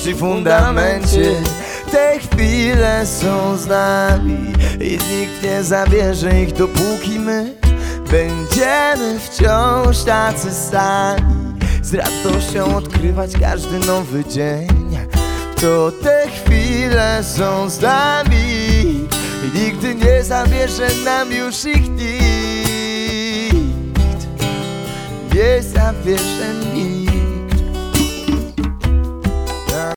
miłości fundamencie. Te chwile są z nami i nikt nie zabierze ich, dopóki my będziemy wciąż tacy sami. Z radością odkrywać każdy nowy dzień. To te chwile są z nami i nigdy nie zabierze nam już ich nikt. Nie zabierze nikt.